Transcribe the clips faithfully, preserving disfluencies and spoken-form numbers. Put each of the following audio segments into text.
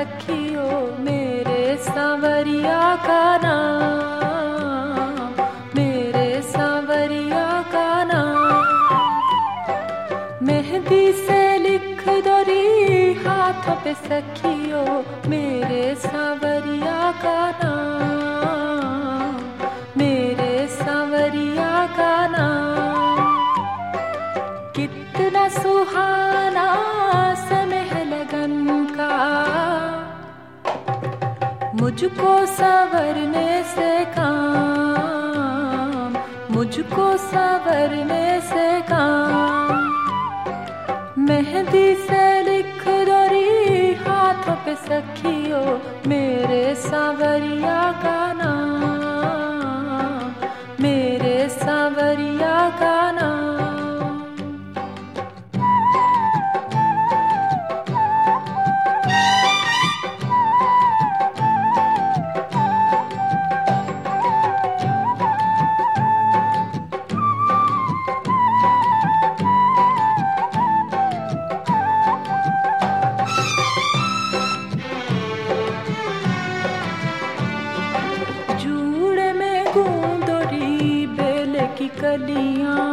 सखियो मेरे सांवरिया का नाम, मेरे सांवरिया का नाम। मेहंदी से लिख दो री हाथों पे सखियो मेरे सांवरिया का नाम, मेरे सांवरिया का नाम। कितना सुहाना समय है लगन का, मुझको संवरने से काम, मुझको संवरने से काम। मेहंदी से लिख दो री हाथों पे सखियो मेरे सांवरिया का नाम, मेरे सांवरिया का नाम। कलियां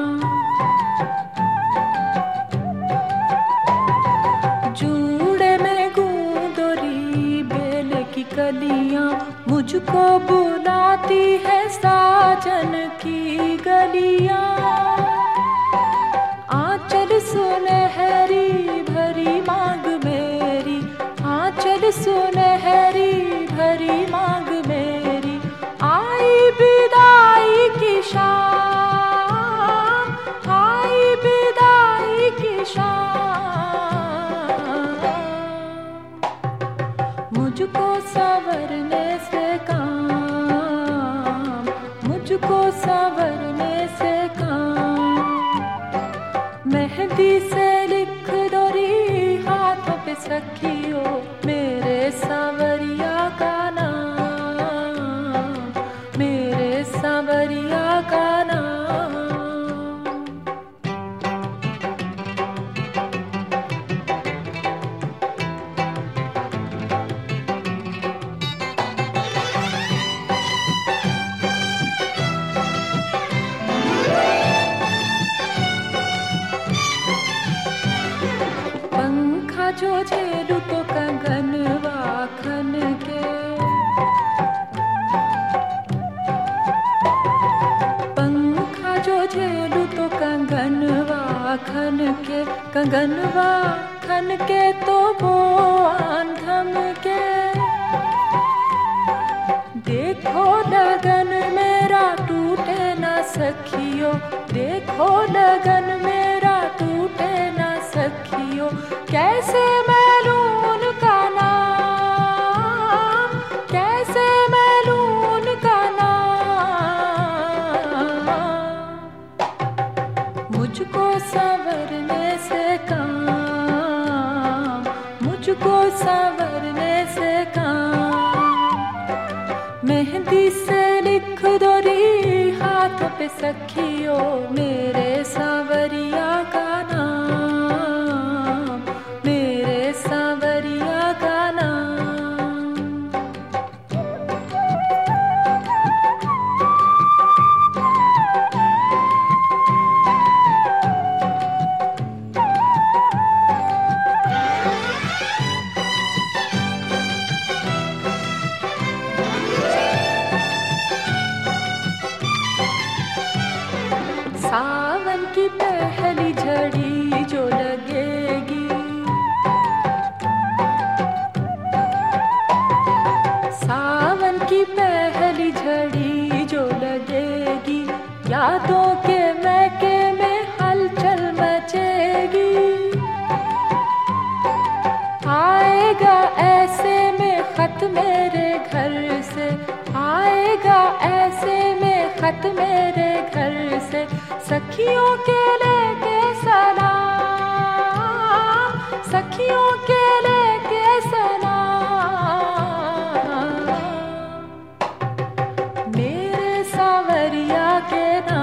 जूड़े में गूंदोरी बेल की कलियां, मुझको बुलाती है साजन की गलियां। आंचल सुनहरी भरी मांग मेरी, आंचल सुनहरी भरी मांग मेरी। आई विदाई की शाम, मुझको संवरने से काम, मुझको संवरने से काम। मेहंदी से लिख दो री हाथों पे सखियो मेरे सांवरिया का नाम, मेरे सांवरिया का नाम। जो झेलू तो कंगनवा खन के, पंखा जो झेलू तो कंगनवा खन के, कंगनवा खन के तो वो आंधम के। देखो लगन मेरा टूटे ना सखियो, देखो लगन मेरा टूटे ना सखियो। कैसे मैं लूं उनका नाम, कैसे मैं लूं उनका नाम। मुझको संवरने से काम, मुझको संवरने से काम। मेहंदी से लिख दो री हाथों पे सखियो मेरे सांवरिया का नाम, मेरे सांवरिया का नाम। सावन की पहली झड़ी जो लगेगी, सावन की पहली झड़ी जो लगेगी, यादों के महके में हलचल मचेगी। आएगा ऐसे में खत मेरे घर से, आएगा ऐसे में खत मेरे घर से। सखियों के लेके सलाम, सखियों के लेके सलाम। मेरे सांवरिया के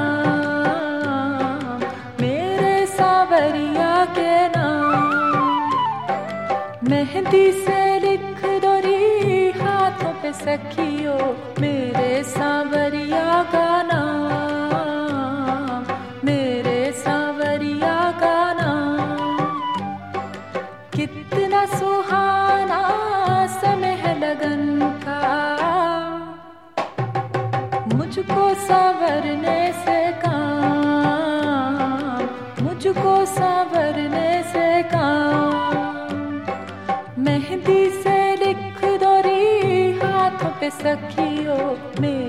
नाम, मेरे सांवरिया के नाम। मेहंदी से लिख सखियो मेरे सांवरिया का नाम, मेरे सांवरिया का नाम। कितना सुहाना समय है लगन का, मुझको सांवरने से काम, मुझको सांवरने से काम। मेहंदी से लिख दो री हाथों पे सखियो मेरे